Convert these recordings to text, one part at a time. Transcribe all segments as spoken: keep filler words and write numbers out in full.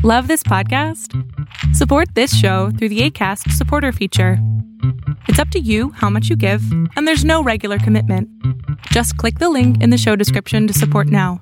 Love this podcast? Support this show through the Acast supporter feature. It's up to you how much you give, and there's no regular commitment. Just click the link in the show description to support now.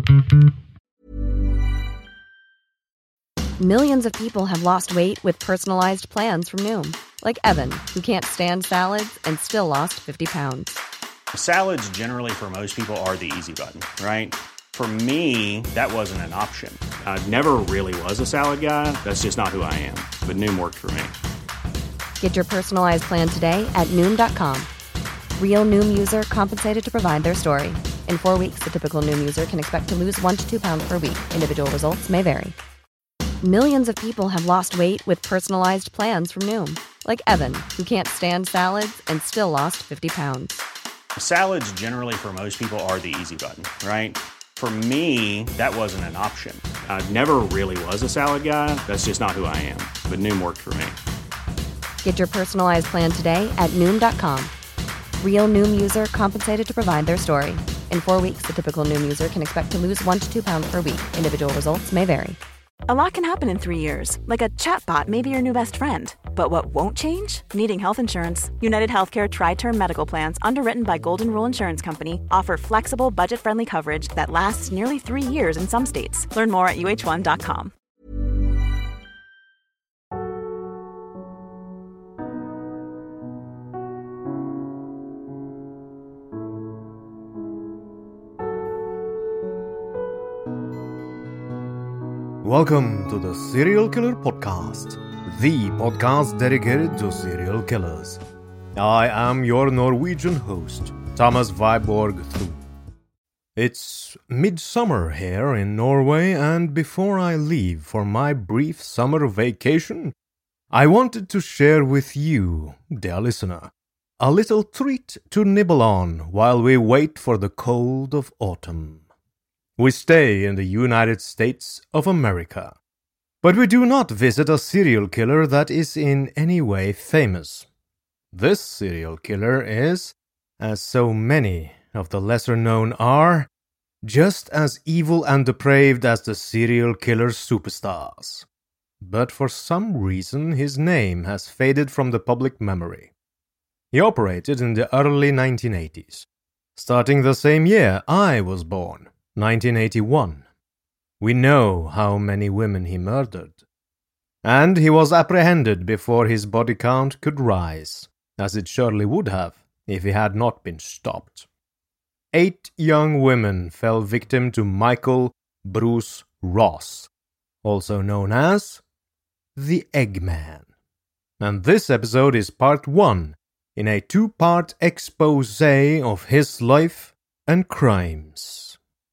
Millions of people have lost weight with personalized plans from Noom. Like Evan, who can't stand salads and still lost fifty pounds. Salads generally for most people are the easy button, right? For me, that wasn't an option. I never really was a salad guy. That's just not who I am. But Noom worked for me. Get your personalized plan today at Noom dot com. Real Noom user compensated to provide their story. In four weeks, the typical Noom user can expect to lose one to two pounds per week. Individual results may vary. Millions of people have lost weight with personalized plans from Noom. Like Evan, who can't stand salads and still lost fifty pounds. Salads generally for most people are the easy button, right? For me, that wasn't an option. I never really was a salad guy. That's just not who I am. But Noom worked for me. Get your personalized plan today at Noom dot com. Real Noom user compensated to provide their story. In four weeks, the typical Noom user can expect to lose one to two pounds per week. Individual results may vary. A lot can happen in three years, like a chatbot may be your new best friend. But what won't change? Needing health insurance. United Healthcare Tri-Term Medical Plans, underwritten by Golden Rule Insurance Company, offer flexible, budget-friendly coverage that lasts nearly three years in some states. Learn more at U H one dot com. Welcome to the Serial Killer Podcast, the podcast dedicated to serial killers. I am your Norwegian host, Thomas Viborg Thru. It's midsummer here in Norway, and before I leave for my brief summer vacation, I wanted to share with you, dear listener, a little treat to nibble on while we wait for the cold of autumn. We stay in the United States of America, but we do not visit a serial killer that is in any way famous. This serial killer is, as so many of the lesser-known are, just as evil and depraved as the serial killer superstars. But for some reason his name has faded from the public memory. He operated in the early nineteen eighties, starting the same year I was born. nineteen eighty-one. We know how many women he murdered. And he was apprehended before his body count could rise, as it surely would have if he had not been stopped. Eight young women fell victim to Michael Bruce Ross, also known as the Eggman. And this episode is part one in a two-part expose of his life and crimes.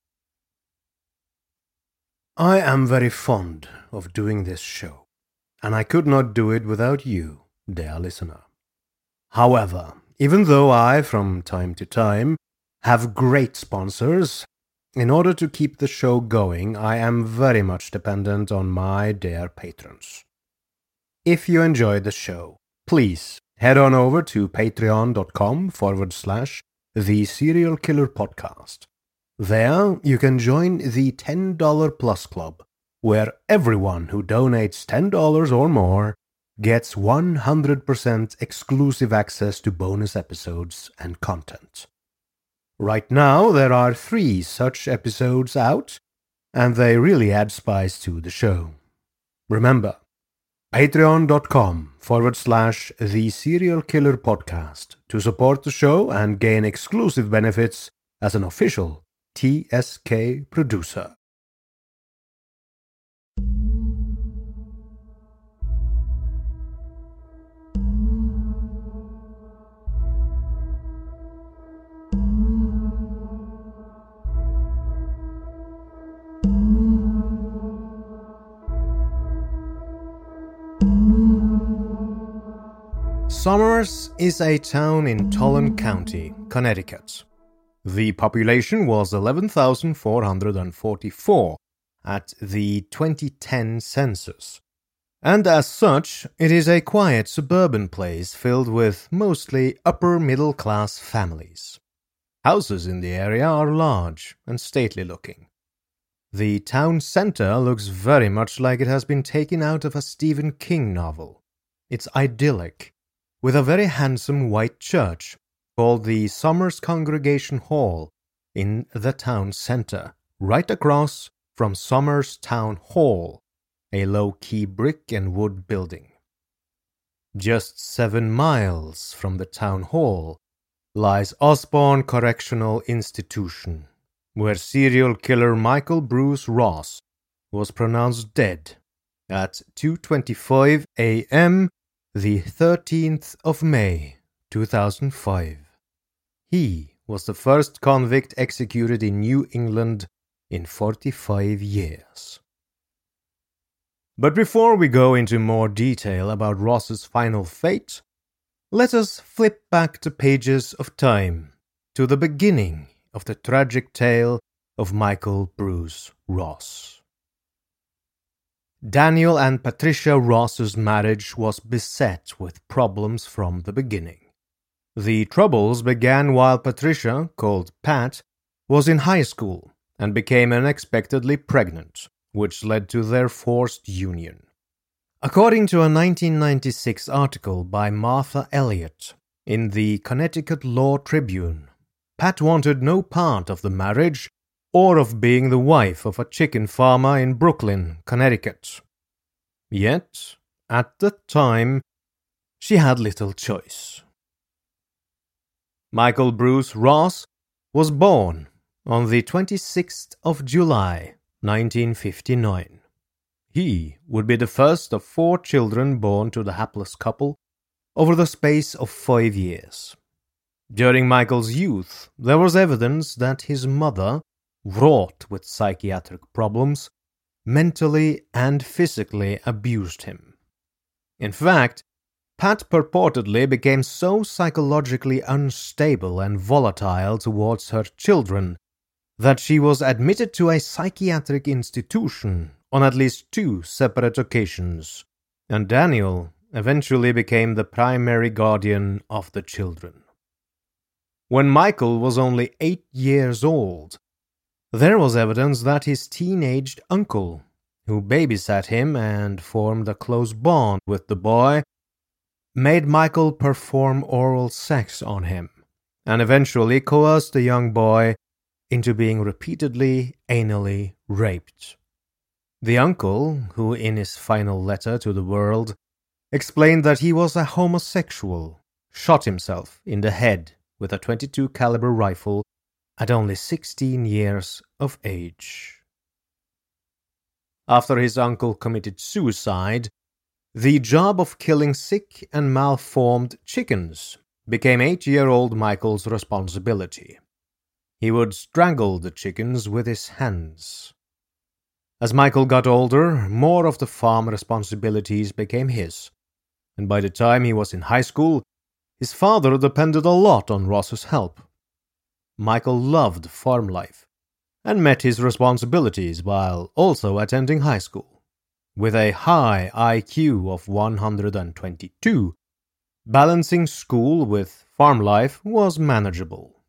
I am very fond of doing this show, and I could not do it without you, dear listener. However, even though I, from time to time, have great sponsors, in order to keep the show going, I am very much dependent on my dear patrons. If you enjoyed the show, please head on over to patreon.com forward slash the Serial Killer Podcast. There, you can join the ten dollars Plus Club, where everyone who donates ten dollars or more gets one hundred percent exclusive access to bonus episodes and content. Right now, there are three such episodes out, and they really add spice to the show. Remember, patreon.com forward slash the Serial Killer Podcast to support the show and gain exclusive benefits as an official T S K producer. Somers is a town in Tolan County, Connecticut. The population was eleven thousand four hundred forty-four at the twenty ten census, and as such, it is a quiet suburban place filled with mostly upper-middle-class families. Houses in the area are large and stately-looking. The town center looks very much like it has been taken out of a Stephen King novel. It's idyllic, with a very handsome white church called the Somers Congregation Hall in the town center, right across from Somers Town Hall, a low-key brick and wood building. Just seven miles from the town hall lies Osborne Correctional Institution, where serial killer Michael Bruce Ross was pronounced dead at two twenty-five a.m. the thirteenth of May, two thousand five. He was the first convict executed in New England in forty-five years. But before we go into more detail about Ross's final fate, let us flip back the pages of time to the beginning of the tragic tale of Michael Bruce Ross. Daniel and Patricia Ross's marriage was beset with problems from the beginning. The troubles began while Patricia, called Pat, was in high school and became unexpectedly pregnant, which led to their forced union. According to a nineteen ninety-six article by Martha Elliott in the Connecticut Law Tribune, Pat wanted no part of the marriage or of being the wife of a chicken farmer in Brooklyn, Connecticut. Yet, at the time, she had little choice. Michael Bruce Ross was born on the twenty-sixth of July, nineteen fifty-nine. He would be the first of four children born to the hapless couple over the space of five years. During Michael's youth, there was evidence that his mother, wrought with psychiatric problems, mentally and physically abused him. In fact, Pat purportedly became so psychologically unstable and volatile towards her children that she was admitted to a psychiatric institution on at least two separate occasions, and Daniel eventually became the primary guardian of the children. When Michael was only eight years old, there was evidence that his teenaged uncle, who babysat him and formed a close bond with the boy, made Michael perform oral sex on him, and eventually coerced the young boy into being repeatedly anally raped. The uncle, who in his final letter to the world explained that he was a homosexual, shot himself in the head with a twenty-two caliber rifle at only sixteen years of age. After his uncle committed suicide, the job of killing sick and malformed chickens became eight-year-old Michael's responsibility. He would strangle the chickens with his hands. As Michael got older, more of the farm responsibilities became his, and by the time he was in high school, his father depended a lot on Ross's help. Michael loved farm life and met his responsibilities while also attending high school. With a high I Q of one hundred twenty-two, balancing school with farm life was manageable.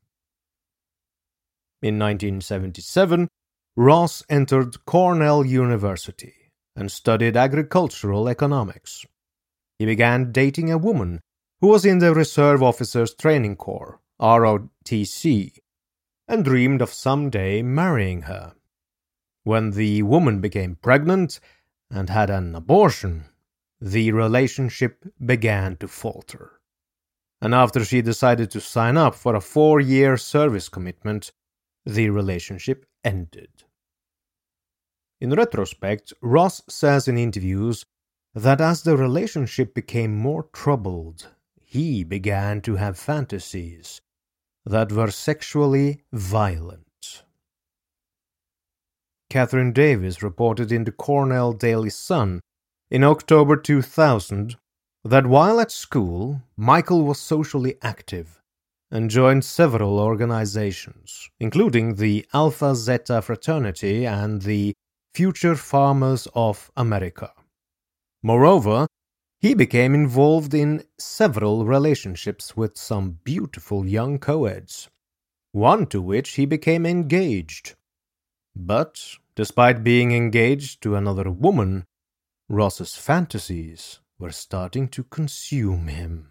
In nineteen seventy-seven, Ross entered Cornell University and studied agricultural economics. He began dating a woman who was in the Reserve Officers Training Corps, R O T C, and dreamed of someday marrying her. When the woman became pregnant and had an abortion, the relationship began to falter. And after she decided to sign up for a four-year service commitment, the relationship ended. In retrospect, Ross says in interviews that as the relationship became more troubled, he began to have fantasies that were sexually violent. Catherine Davis reported in the Cornell Daily Sun in October two thousand that while at school, Michael was socially active and joined several organizations, including the Alpha Zeta Fraternity and the Future Farmers of America. Moreover, he became involved in several relationships with some beautiful young co-eds, one to which he became engaged. But Despite being engaged to another woman, Ross's fantasies were starting to consume him.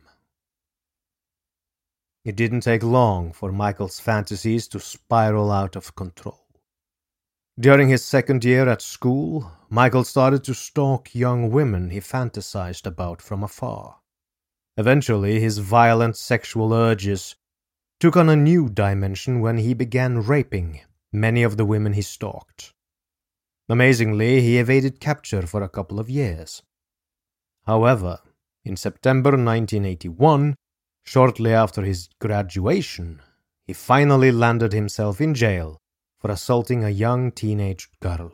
It didn't take long for Michael's fantasies to spiral out of control. During his second year at school, Michael started to stalk young women he fantasized about from afar. Eventually, his violent sexual urges took on a new dimension when he began raping many of the women he stalked. Amazingly, he evaded capture for a couple of years. However, in September nineteen eighty-one, shortly after his graduation, he finally landed himself in jail for assaulting a young teenage girl.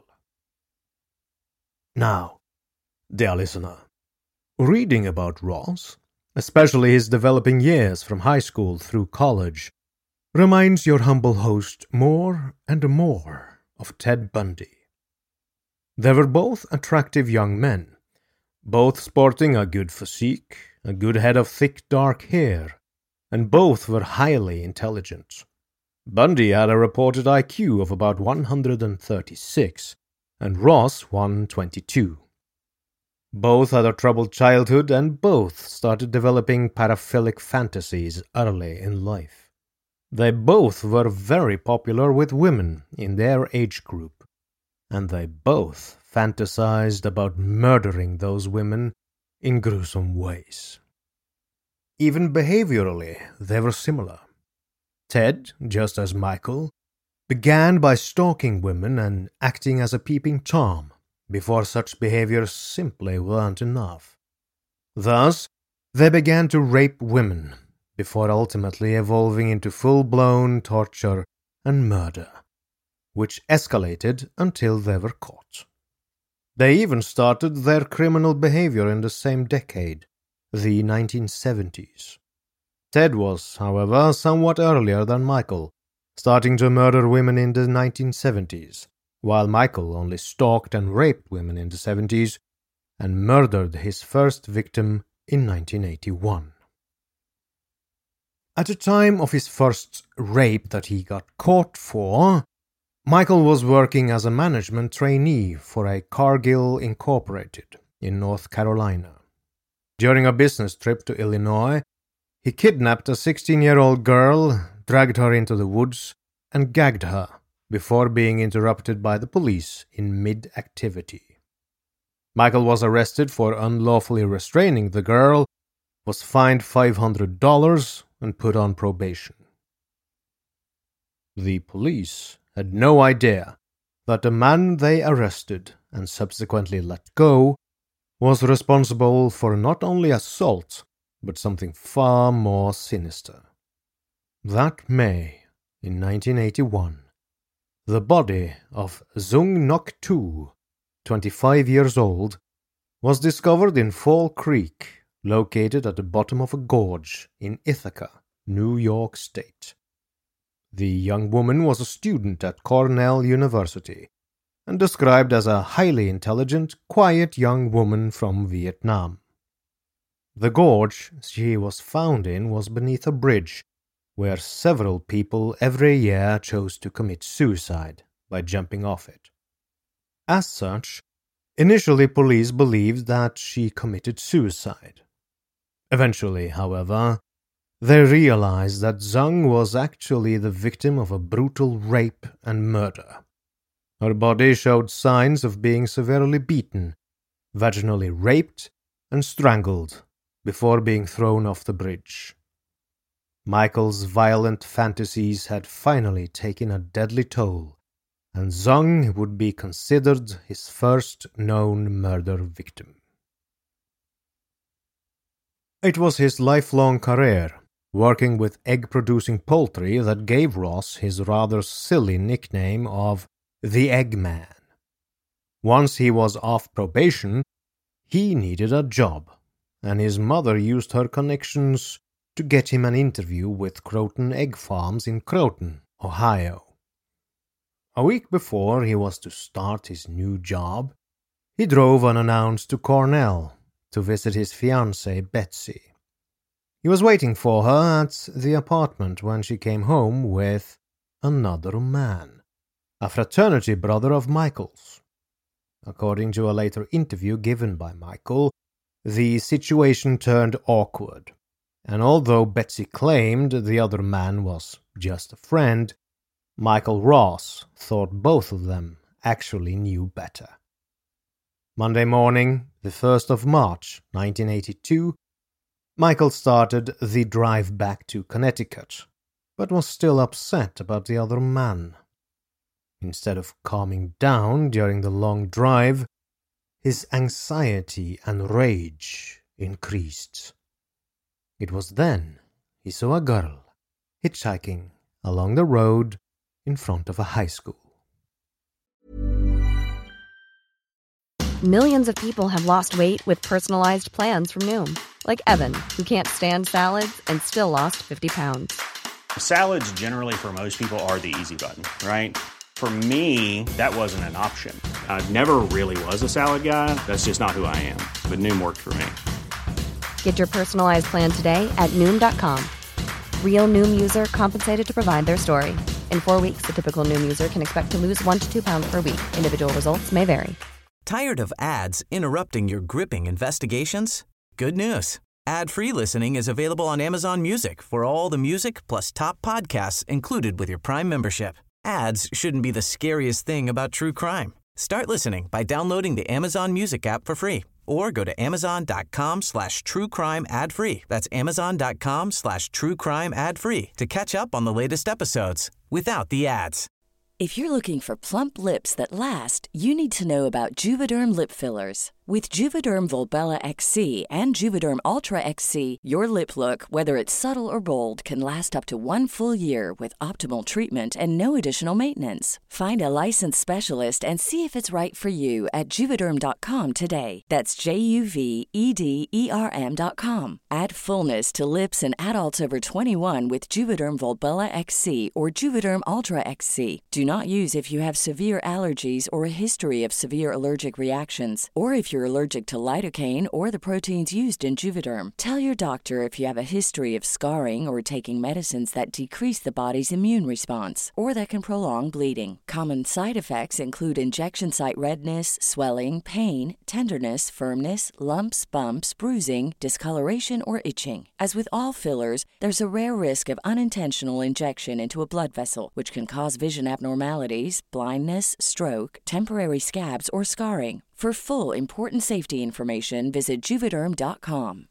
Now, dear listener, reading about Ross, especially his developing years from high school through college, reminds your humble host more and more of Ted Bundy. They were both attractive young men, both sporting a good physique, a good head of thick dark hair, and both were highly intelligent. Bundy had a reported I Q of about one hundred thirty-six, and Ross one twenty-two. Both had a troubled childhood, and both started developing paraphilic fantasies early in life. They both were very popular with women in their age group, and they both fantasized about murdering those women in gruesome ways. Even behaviorally, they were similar. Ted, just as Michael, began by stalking women and acting as a peeping Tom before such behaviors simply weren't enough. Thus, they began to rape women before ultimately evolving into full-blown torture and murder, which escalated until they were caught. They even started their criminal behavior in the same decade, the nineteen seventies. Ted was, however, somewhat earlier than Michael, starting to murder women in the nineteen seventies, while Michael only stalked and raped women in the seventies and murdered his first victim in nineteen eighty-one. At the time of his first rape that he got caught for, Michael was working as a management trainee for a Cargill Incorporated in North Carolina. During a business trip to Illinois, he kidnapped a sixteen-year-old girl, dragged her into the woods, and gagged her before being interrupted by the police in mid-activity. Michael was arrested for unlawfully restraining the girl, was fined five hundred dollars, and put on probation. The police had no idea that the man they arrested and subsequently let go was responsible for not only assault, but something far more sinister. That May, in nineteen eighty-one, the body of Zung Nok Tu, twenty-five years old, was discovered in Fall Creek, located at the bottom of a gorge in Ithaca, New York State. The young woman was a student at Cornell University and described as a highly intelligent, quiet young woman from Vietnam. The gorge she was found in was beneath a bridge where several people every year chose to commit suicide by jumping off it. As such, initially police believed that she committed suicide. Eventually, however, they realized that Zung was actually the victim of a brutal rape and murder. Her body showed signs of being severely beaten, vaginally raped, and strangled before being thrown off the bridge. Michael's violent fantasies had finally taken a deadly toll, and Zung would be considered his first known murder victim. It was his lifelong career, working with egg-producing poultry, that gave Ross his rather silly nickname of the Eggman. Once he was off probation, he needed a job, and his mother used her connections to get him an interview with Croton Egg Farms in Croton, Ohio. A week before he was to start his new job, he drove unannounced to Cornell to visit his fiancée, Betsy. He was waiting for her at the apartment when she came home with another man, a fraternity brother of Michael's. According to a later interview given by Michael, the situation turned awkward, and although Betsy claimed the other man was just a friend, Michael Ross thought both of them actually knew better. Monday morning, the first of March, nineteen eighty-two, Michael started the drive back to Connecticut, but was still upset about the other man. Instead of calming down during the long drive, his anxiety and rage increased. It was then he saw a girl hitchhiking along the road in front of a high school. Millions of people have lost weight with personalized plans from Noom. Like Evan, who can't stand salads and still lost fifty pounds. Salads generally for most people are the easy button, right? For me, that wasn't an option. I never really was a salad guy. That's just not who I am. But Noom worked for me. Get your personalized plan today at Noom dot com. Real Noom user compensated to provide their story. In four weeks, the typical Noom user can expect to lose one to two pounds per week. Individual results may vary. Tired of ads interrupting your gripping investigations? Good news. Ad-free listening is available on Amazon Music for all the music plus top podcasts included with your Prime membership. Ads shouldn't be the scariest thing about true crime. Start listening by downloading the Amazon Music app for free or go to amazon.com slash true crime ad free. That's amazon.com slash true crime ad free to catch up on the latest episodes without the ads. If you're looking for plump lips that last, you need to know about Juvederm lip fillers. With Juvederm Volbella X C and Juvederm Ultra X C, your lip look, whether it's subtle or bold, can last up to one full year with optimal treatment and no additional maintenance. Find a licensed specialist and see if it's right for you at Juvederm dot com today. That's J U V E D E R M dot com. Add fullness to lips in adults over twenty-one with Juvederm Volbella X C or Juvederm Ultra X C. Do not use if you have severe allergies or a history of severe allergic reactions, or if you're allergic to lidocaine or the proteins used in Juvederm. Tell your doctor if you have a history of scarring or taking medicines that decrease the body's immune response or that can prolong bleeding. Common side effects include injection site redness, swelling, pain, tenderness, firmness, lumps, bumps, bruising, discoloration, or itching. As with all fillers, there's a rare risk of unintentional injection into a blood vessel, which can cause vision abnormalities, blindness, stroke, temporary scabs, or scarring. For full important safety information, visit Juvederm dot com.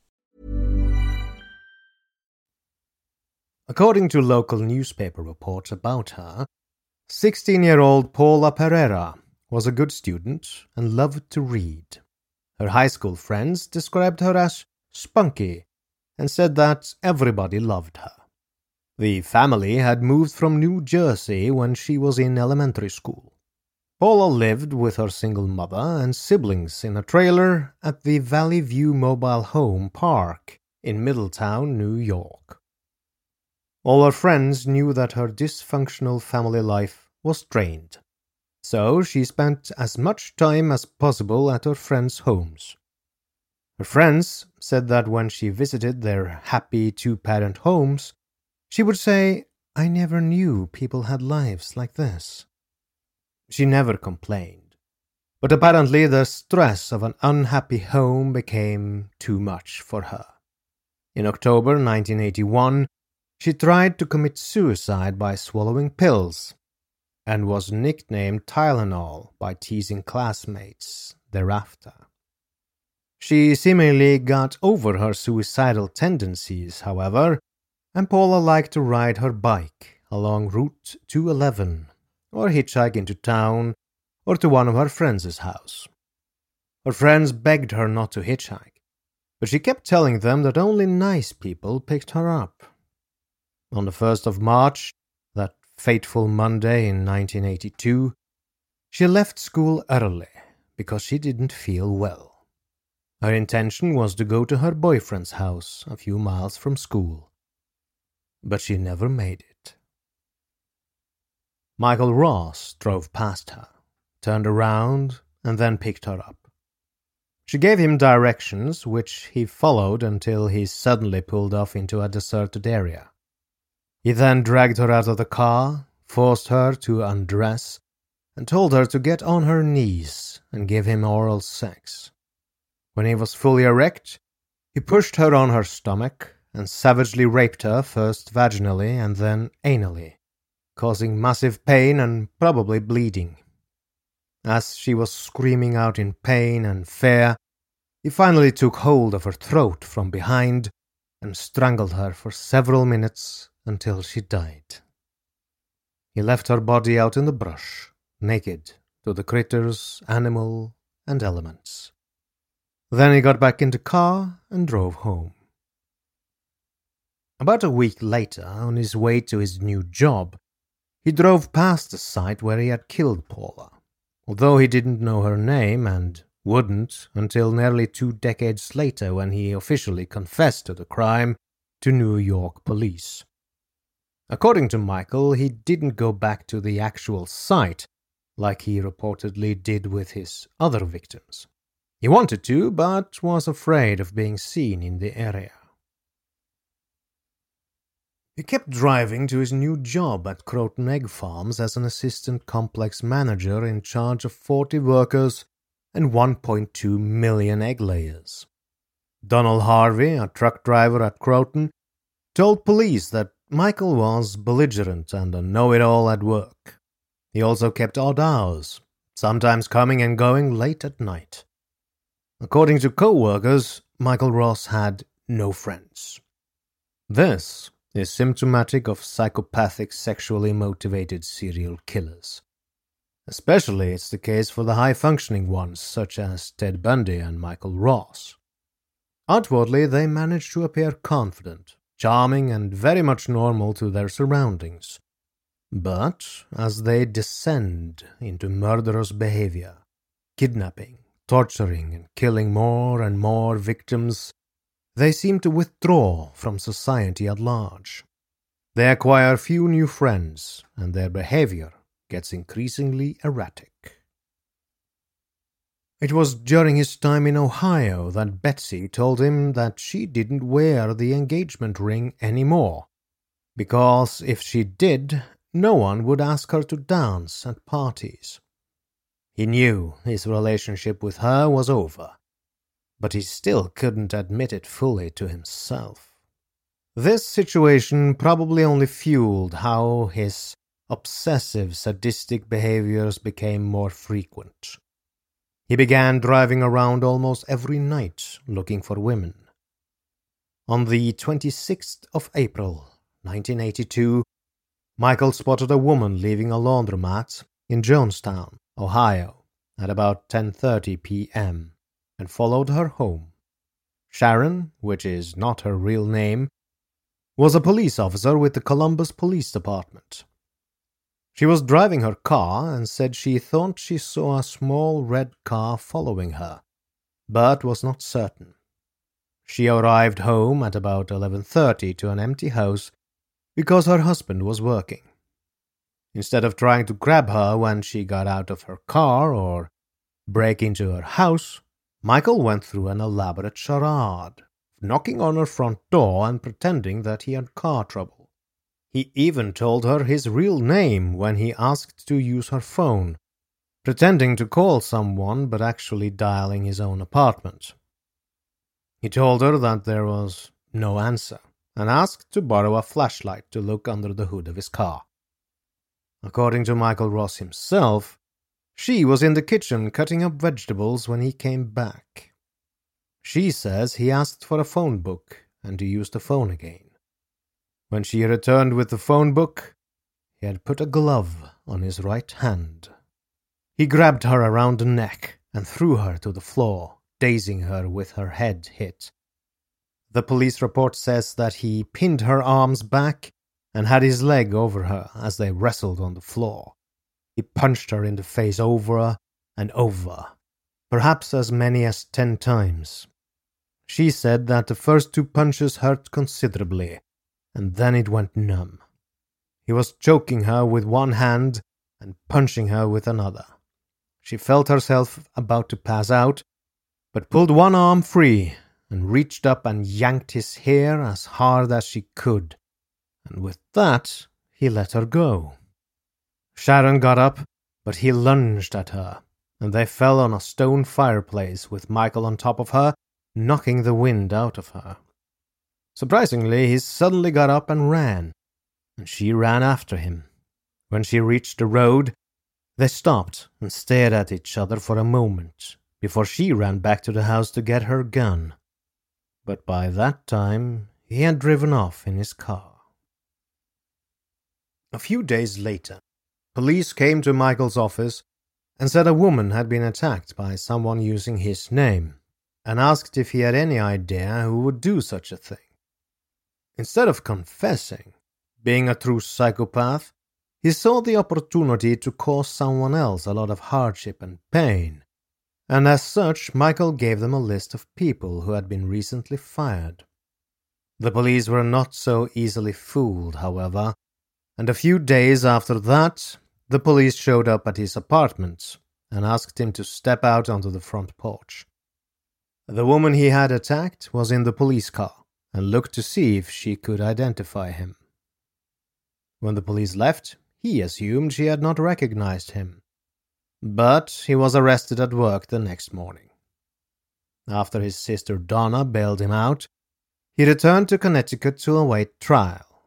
According to local newspaper reports about her, sixteen-year-old Paula Pereira was a good student and loved to read. Her high school friends described her as spunky and said that everybody loved her. The family had moved from New Jersey when she was in elementary school. Paula lived with her single mother and siblings in a trailer at the Valley View Mobile Home Park in Middletown, New York. All her friends knew that her dysfunctional family life was strained, so she spent as much time as possible at her friends' homes. Her friends said that when she visited their happy two-parent homes, she would say, "I never knew people had lives like this." She never complained, but apparently the stress of an unhappy home became too much for her. In October nineteen eighty-one, she tried to commit suicide by swallowing pills, and was nicknamed Tylenol by teasing classmates thereafter. She seemingly got over her suicidal tendencies, however, and Paula liked to ride her bike along Route two eleven, or hitchhike into town, or to one of her friends' house. Her friends begged her not to hitchhike, but she kept telling them that only nice people picked her up. On the first of March, that fateful Monday in nineteen eighty-two, she left school early because she didn't feel well. Her intention was to go to her boyfriend's house a few miles from school, but she never made it. Michael Ross drove past her, turned around, and then picked her up. She gave him directions, which he followed until he suddenly pulled off into a deserted area. He then dragged her out of the car, forced her to undress, and told her to get on her knees and give him oral sex. When he was fully erect, he pushed her on her stomach and savagely raped her first vaginally and then anally, causing massive pain and probably bleeding. As she was screaming out in pain and fear, he finally took hold of her throat from behind and strangled her for several minutes until she died. He left her body out in the brush, naked to the critters, animal, and elements. Then he got back in the car and drove home. About a week later, on his way to his new job, he drove past the site where he had killed Paula, although he didn't know her name and wouldn't until nearly two decades later when he officially confessed to the crime to New York police. According to Michael, he didn't go back to the actual site like he reportedly did with his other victims. He wanted to, but was afraid of being seen in the area. He kept driving to his new job at Croton Egg Farms as an assistant complex manager in charge of forty workers and one point two million egg layers. Donald Harvey, a truck driver at Croton, told police that Michael was belligerent and a know-it-all at work. He also kept odd hours, sometimes coming and going late at night. According to co-workers, Michael Ross had no friends. This is symptomatic of psychopathic, sexually motivated serial killers. Especially it's the case for the high-functioning ones, such as Ted Bundy and Michael Ross. Outwardly, they manage to appear confident, charming, and very much normal to their surroundings. But as they descend into murderous behavior, kidnapping, torturing, and killing more and more victims, they seem to withdraw from society at large. They acquire few new friends, and their behavior gets increasingly erratic. It was during his time in Ohio that Betsy told him that she didn't wear the engagement ring anymore, because if she did, no one would ask her to dance at parties. He knew his relationship with her was over, but he still couldn't admit it fully to himself. This situation probably only fueled how his obsessive, sadistic behaviors became more frequent. He began driving around almost every night looking for women. On the twenty-sixth of April, nineteen eighty-two, Michael spotted a woman leaving a laundromat in Jonestown, Ohio, at about ten thirty p.m. and followed her home. Sharon, which is not her real name, was a police officer with the Columbus Police Department. She was driving her car and said she thought she saw a small red car following her, but was not certain. She arrived home at about eleven thirty to an empty house because her husband was working. Instead of trying to grab her when she got out of her car or break into her house, Michael went through an elaborate charade, knocking on her front door and pretending that he had car trouble. He even told her his real name when he asked to use her phone, pretending to call someone but actually dialing his own apartment. He told her that there was no answer and asked to borrow a flashlight to look under the hood of his car. According to Michael Ross himself, she was in the kitchen cutting up vegetables when he came back. She says he asked for a phone book and to use the phone again. When she returned with the phone book, he had put a glove on his right hand. He grabbed her around the neck and threw her to the floor, dazing her with her head hit. The police report says that he pinned her arms back and had his leg over her as they wrestled on the floor. He punched her in the face over and over, perhaps as many as ten times. She said that the first two punches hurt considerably, and then it went numb. He was choking her with one hand and punching her with another. She felt herself about to pass out, but pulled one arm free and reached up and yanked his hair as hard as she could, and with that he let her go. Sharon got up but he lunged at her, and they fell on a stone fireplace with Michael on top of her, knocking the wind out of her. Surprisingly, he suddenly got up and ran, and she ran after him. When she reached the road, they stopped and stared at each other for a moment before she ran back to the house to get her gun. But by that time, he had driven off in his car. A few days later, police came to Michael's office and said a woman had been attacked by someone using his name, and asked if he had any idea who would do such a thing. Instead of confessing, being a true psychopath, he saw the opportunity to cause someone else a lot of hardship and pain, and as such Michael gave them a list of people who had been recently fired. The police were not so easily fooled, however, and a few days after that, the police showed up at his apartment and asked him to step out onto the front porch. The woman he had attacked was in the police car and looked to see if she could identify him. When the police left, he assumed she had not recognized him, but he was arrested at work the next morning. After his sister Donna bailed him out, he returned to Connecticut to await trial.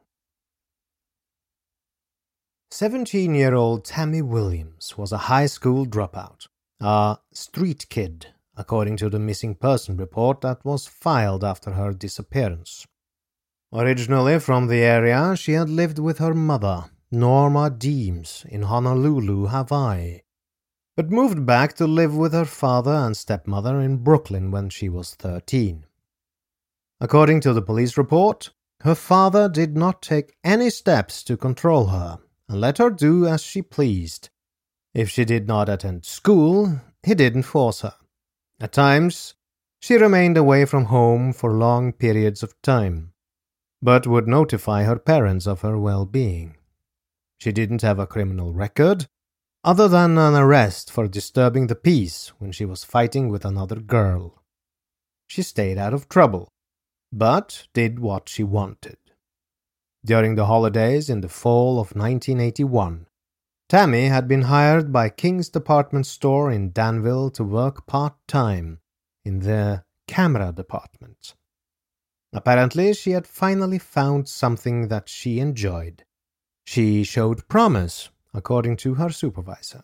Seventeen-year-old Tammy Williams was a high school dropout, a street kid, according to the missing person report that was filed after her disappearance. Originally from the area, she had lived with her mother, Norma Deems, in Honolulu, Hawaii, but moved back to live with her father and stepmother in Brooklyn when she was thirteen. According to the police report, her father did not take any steps to control her and let her do as she pleased. If she did not attend school, he didn't force her. At times, she remained away from home for long periods of time, but would notify her parents of her well-being. She didn't have a criminal record, other than an arrest for disturbing the peace when she was fighting with another girl. She stayed out of trouble, but did what she wanted. During the holidays in the fall of nineteen eighty-one, Tammy had been hired by King's department store in Danville to work part-time in their camera department. Apparently, she had finally found something that she enjoyed. She showed promise, according to her supervisor.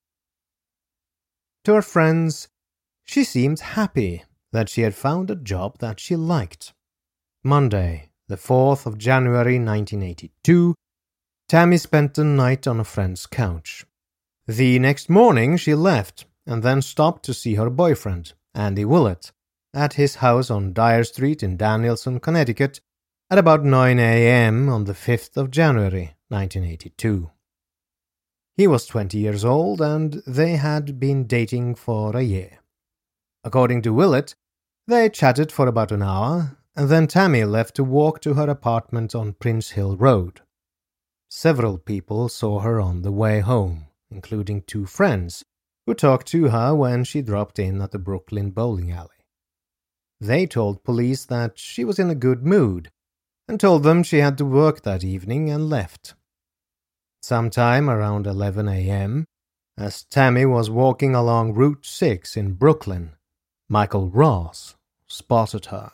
To her friends, she seemed happy that she had found a job that she liked. Monday, the fourth of January nineteen eighty-two, Tammy spent the night on a friend's couch. The next morning she left and then stopped to see her boyfriend, Andy Willett, at his house on Dyer Street in Danielson, Connecticut, at about nine a.m. on the fifth of January nineteen eighty-two. He was twenty years old and they had been dating for a year. According to Willett, they chatted for about an hour, and then Tammy left to walk to her apartment on Prince Hill Road. Several people saw her on the way home, including two friends, who talked to her when she dropped in at the Brooklyn bowling alley. They told police that she was in a good mood, and told them she had to work that evening and left. Sometime around eleven a.m., as Tammy was walking along Route six in Brooklyn, Michael Ross spotted her.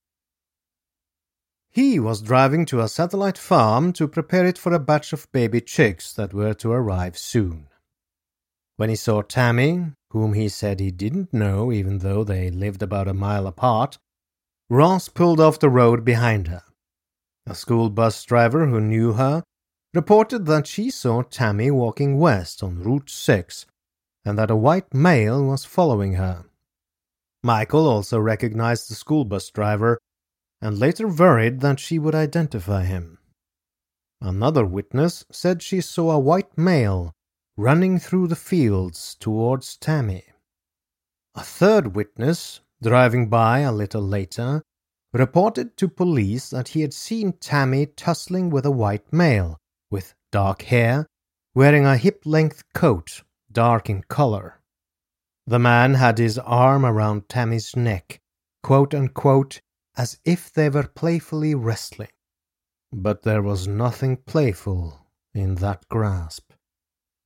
He was driving to a satellite farm to prepare it for a batch of baby chicks that were to arrive soon. When he saw Tammy, whom he said he didn't know even though they lived about a mile apart, Ross pulled off the road behind her. A school bus driver who knew her reported that she saw Tammy walking west on Route six and that a white male was following her. Michael also recognized the school bus driver and later worried that she would identify him. Another witness said she saw a white male running through the fields towards Tammy. A third witness, driving by a little later, reported to police that he had seen Tammy tussling with a white male with dark hair, wearing a hip-length coat, dark in color. The man had his arm around Tammy's neck, quote-unquote, as if they were playfully wrestling. But there was nothing playful in that grasp,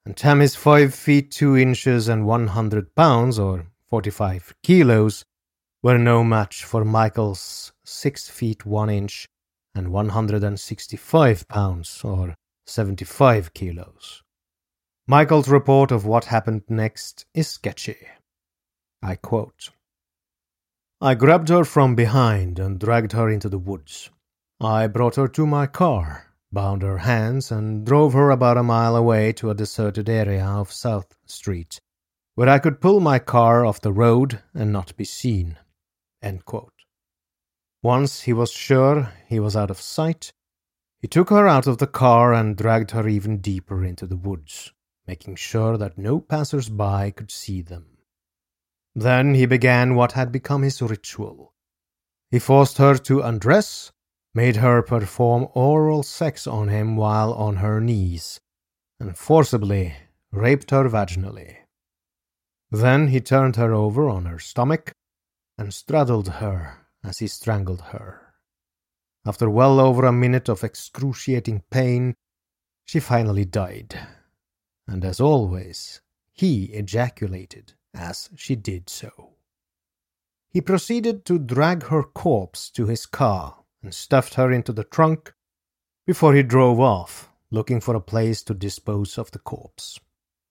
and Tammy's five feet two inches and one hundred pounds, or forty-five kilos, were no match for Michael's six feet one inch and one hundred sixty-five pounds, or seventy-five kilos. Michael's report of what happened next is sketchy. I quote, "I grabbed her from behind and dragged her into the woods. I brought her to my car, bound her hands, and drove her about a mile away to a deserted area of South Street, where I could pull my car off the road and not be seen." End quote. Once he was sure he was out of sight, he took her out of the car and dragged her even deeper into the woods, making sure that no passers-by could see them. Then he began what had become his ritual. He forced her to undress, made her perform oral sex on him while on her knees, and forcibly raped her vaginally. Then he turned her over on her stomach and straddled her as he strangled her. After well over a minute of excruciating pain, she finally died, and as always, he ejaculated as she did so. He proceeded to drag her corpse to his car and stuffed her into the trunk before he drove off, looking for a place to dispose of the corpse.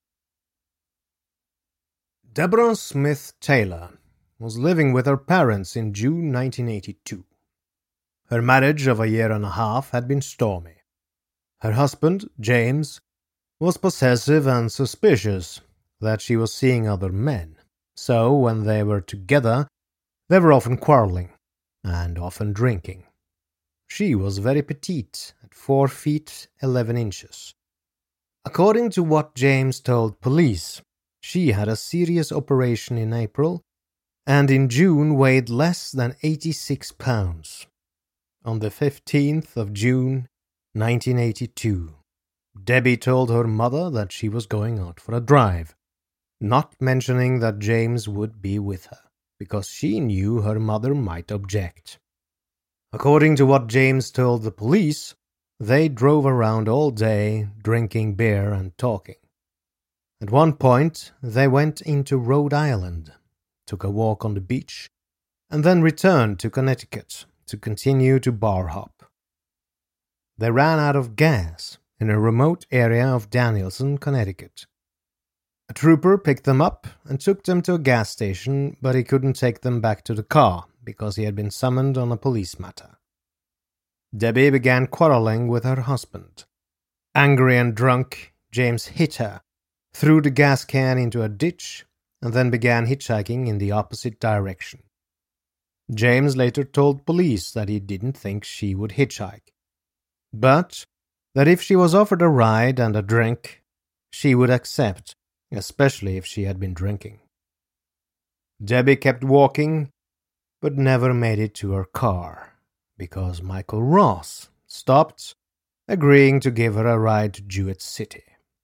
Deborah Smith Taylor was living with her parents in June nineteen eighty-two. Her marriage of a year and a half had been stormy. Her husband, James, was possessive and suspicious that she was seeing other men, so when they were together, they were often quarreling and often drinking. She was very petite, at four feet eleven inches. According to what James told police, she had a serious operation in April and in June weighed less than eighty-six pounds. On the fifteenth of June, nineteen eighty-two, Debbie told her mother that she was going out for a drive, not mentioning that James would be with her, because she knew her mother might object. According to what James told the police, they drove around all day, drinking beer and talking. At one point, they went into Rhode Island, took a walk on the beach, and then returned to Connecticut to continue to bar hop. They ran out of gas in a remote area of Danielson, Connecticut. A trooper picked them up and took them to a gas station, but he couldn't take them back to the car because he had been summoned on a police matter. Debbie began quarreling with her husband. Angry and drunk, James hit her, threw the gas can into a ditch, and then began hitchhiking in the opposite direction. James later told police that he didn't think she would hitchhike, but that if she was offered a ride and a drink, she would accept, especially if she had been drinking. Debbie kept walking, but never made it to her car, because Michael Ross stopped, agreeing to give her a ride to Jewett City.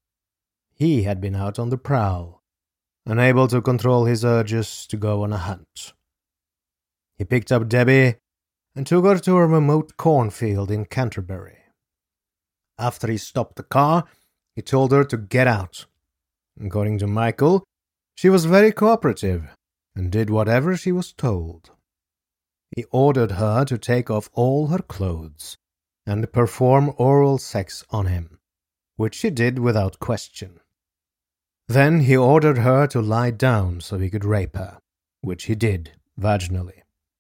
He had been out on the prowl, unable to control his urges to go on a hunt. He picked up Debbie and took her to a remote cornfield in Canterbury. After he stopped the car, he told her to get out. According to Michael, she was very cooperative and did whatever she was told. He ordered her to take off all her clothes and perform oral sex on him, which she did without question. Then he ordered her to lie down so he could rape her, which he did vaginally.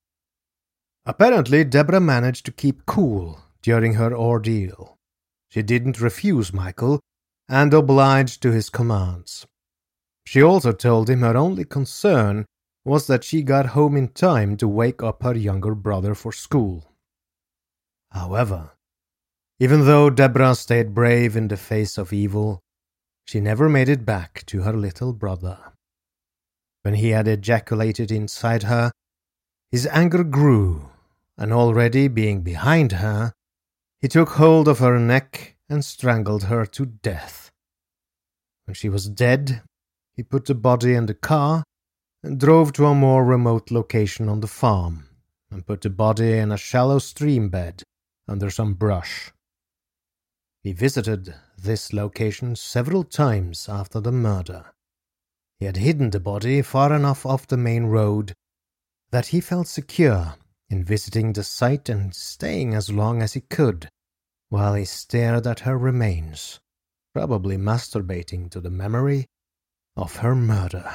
Apparently, Deborah managed to keep cool during her ordeal. She didn't refuse Michael and obliged to his commands. She also told him her only concern was that she got home in time to wake up her younger brother for school. However, even though Deborah stayed brave in the face of evil, she never made it back to her little brother. When he had ejaculated inside her, his anger grew, and already being behind her, he took hold of her neck and strangled her to death. When she was dead, he put the body in the car and drove to a more remote location on the farm and put the body in a shallow stream bed under some brush. He visited this location several times after the murder. He had hidden the body far enough off the main road that he felt secure in visiting the site and staying as long as he could while he stared at her remains, probably masturbating to the memory of her murder.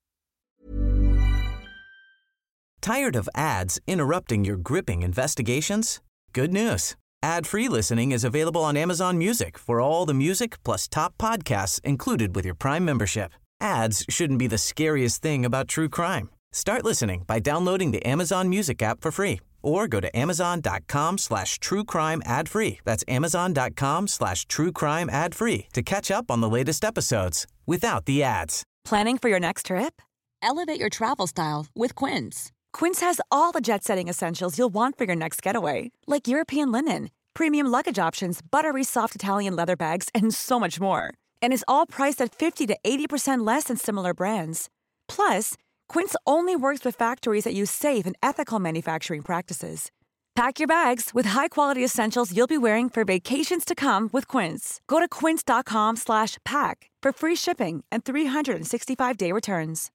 Tired of ads interrupting your gripping investigations? Good news. Ad-free listening is available on Amazon Music for all the music plus top podcasts included with your Prime membership. Ads shouldn't be the scariest thing about true crime. Start listening by downloading the Amazon Music app for free or go to amazon.com slash true crime ad free. That's amazon.com slash true crime ad free to catch up on the latest episodes without the ads. Planning for your next trip? Elevate your travel style with Quince. Quince has all the jet-setting essentials you'll want for your next getaway, like European linen, premium luggage options, buttery soft Italian leather bags, and so much more. And is all priced at fifty to eighty percent less than similar brands. Plus, Quince only works with factories that use safe and ethical manufacturing practices. Pack your bags with high-quality essentials you'll be wearing for vacations to come with Quince. Go to quince.com slash pack for free shipping and three sixty-five day returns.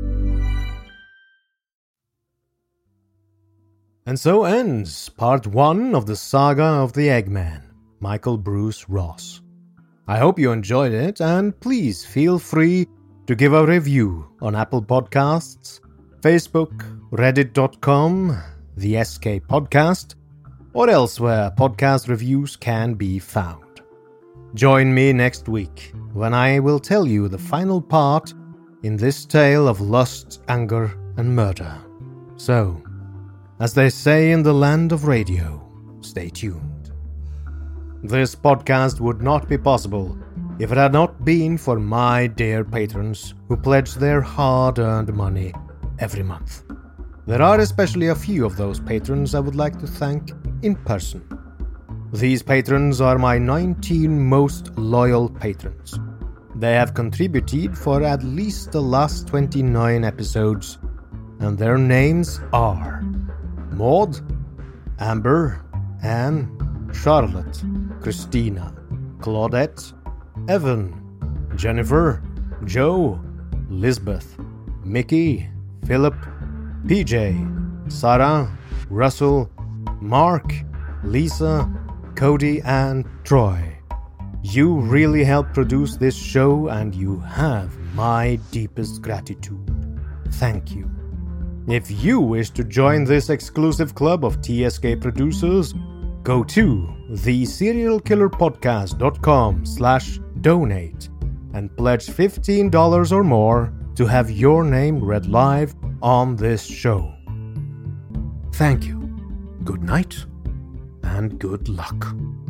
And so ends part one of the saga of the Eggman, Michael Bruce Ross. I hope you enjoyed it, and please feel free to give a review on Apple Podcasts, Facebook, reddit dot com, the S K Podcast, or elsewhere podcast reviews can be found. Join me next week when I will tell you the final part in this tale of lust, anger, and murder. So, as they say in the land of radio, stay tuned. This podcast would not be possible if it had not been for my dear patrons who pledge their hard-earned money every month. There are especially a few of those patrons I would like to thank in person. These patrons are my nineteen most loyal patrons. They have contributed for at least the last twenty-nine episodes, and their names are Maud, Amber, Anne, Charlotte, Christina, Claudette, Evan, Jennifer, Joe, Lisbeth, Mickey, Philip, P J, Sarah, Russell, Mark, Lisa, Cody, and Troy. You really help produce this show, and you have my deepest gratitude. Thank you. If you wish to join this exclusive club of T S K producers, go to the serial killer podcast dot com slash donate and pledge fifteen dollars or more to have your name read live on this show. Thank you. Good night and good luck.